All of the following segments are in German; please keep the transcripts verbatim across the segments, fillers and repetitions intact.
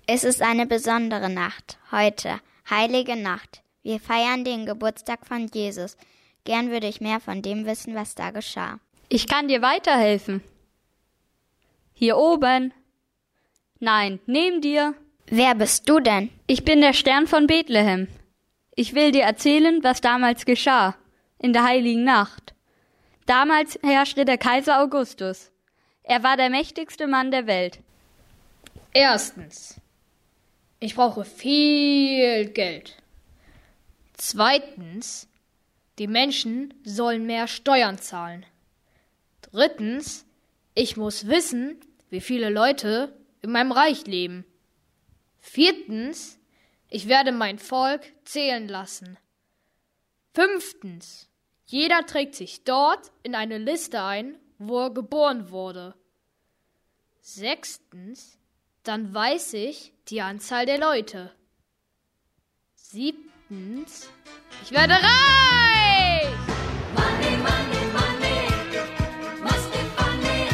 Es ist eine besondere Nacht, heute, heilige Nacht. Wir feiern den Geburtstag von Jesus. Gern würde ich mehr von dem wissen, was da geschah. Ich kann dir weiterhelfen. Hier oben. Nein, neben dir. Wer bist du denn? Ich bin der Stern von Bethlehem. Ich will dir erzählen, was damals geschah, in der heiligen Nacht. Damals herrschte der Kaiser Augustus. Er war der mächtigste Mann der Welt. Erstens, ich brauche viel Geld. Zweitens, die Menschen sollen mehr Steuern zahlen. Drittens, ich muss wissen, wie viele Leute in meinem Reich leben. Viertens, ich werde mein Volk zählen lassen. Fünftens, jeder trägt sich dort in eine Liste ein, wo er geboren wurde. Sechstens, dann weiß ich die Anzahl der Leute. Siebtens, ich werde reich! Money, money, money, must be funny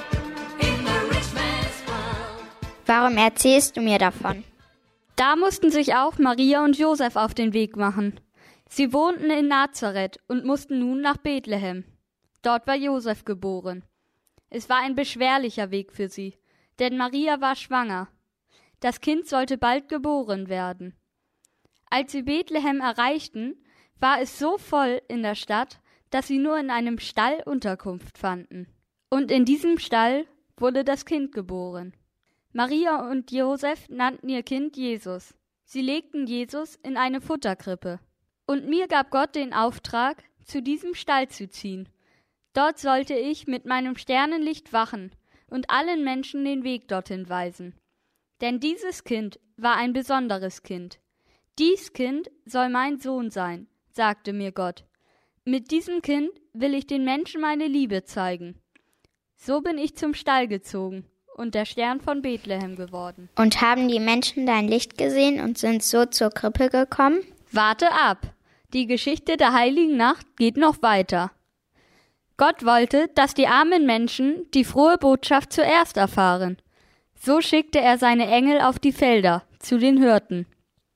in the rich man's world. Warum erzählst du mir davon? Da mussten sich auch Maria und Josef auf den Weg machen. Sie wohnten in Nazareth und mussten nun nach Bethlehem. Dort war Josef geboren. Es war ein beschwerlicher Weg für sie, denn Maria war schwanger. Das Kind sollte bald geboren werden. Als sie Bethlehem erreichten, war es so voll in der Stadt, dass sie nur in einem Stall Unterkunft fanden. Und in diesem Stall wurde das Kind geboren. Maria und Josef nannten ihr Kind Jesus. Sie legten Jesus in eine Futterkrippe. Und mir gab Gott den Auftrag, zu diesem Stall zu ziehen. Dort sollte ich mit meinem Sternenlicht wachen und allen Menschen den Weg dorthin weisen. Denn dieses Kind war ein besonderes Kind. Dies Kind soll mein Sohn sein, sagte mir Gott. Mit diesem Kind will ich den Menschen meine Liebe zeigen. So bin ich zum Stall gezogen und der Stern von Bethlehem geworden. Und haben die Menschen dein Licht gesehen und sind so zur Krippe gekommen? Warte ab. Die Geschichte der heiligen Nacht geht noch weiter. Gott wollte, dass die armen Menschen die frohe Botschaft zuerst erfahren. So schickte er seine Engel auf die Felder, zu den Hirten.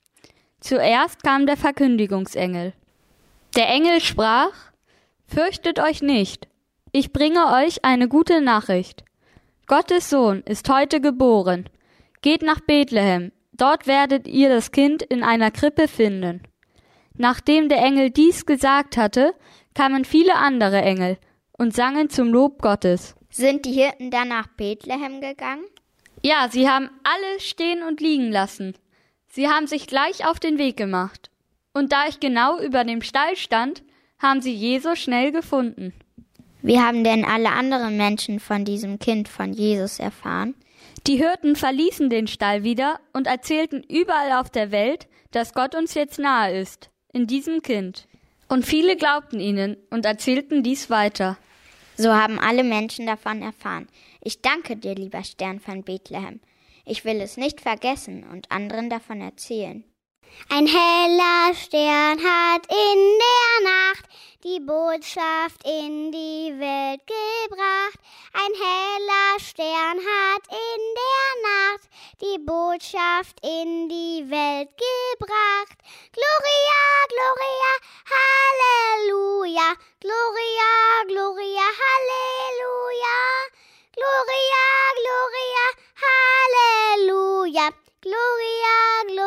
Zuerst kam der Verkündigungsengel. Der Engel sprach: Fürchtet euch nicht, ich bringe euch eine gute Nachricht. Gottes Sohn ist heute geboren. Geht nach Bethlehem, dort werdet ihr das Kind in einer Krippe finden. Nachdem der Engel dies gesagt hatte, kamen viele andere Engel und sangen zum Lob Gottes. Sind die Hirten dann nach Bethlehem gegangen? Ja, sie haben alles stehen und liegen lassen. Sie haben sich gleich auf den Weg gemacht. Und da ich genau über dem Stall stand, haben sie Jesus schnell gefunden. Wie haben denn alle anderen Menschen von diesem Kind von Jesus erfahren? Die Hirten verließen den Stall wieder und erzählten überall auf der Welt, dass Gott uns jetzt nahe ist, in diesem Kind. Und viele glaubten ihnen und erzählten dies weiter. So haben alle Menschen davon erfahren. Ich danke dir, lieber Stern von Bethlehem. Ich will es nicht vergessen und anderen davon erzählen. Ein heller Stern hat in der Nacht die Botschaft in die Welt gebracht. Ein heller Stern hat in der Nacht die Botschaft in die Welt gebracht. Gloria, Gloria, Halleluja. Gloria, Gloria, Halleluja. Gloria, Gloria, Halleluja. Gloria, Gloria.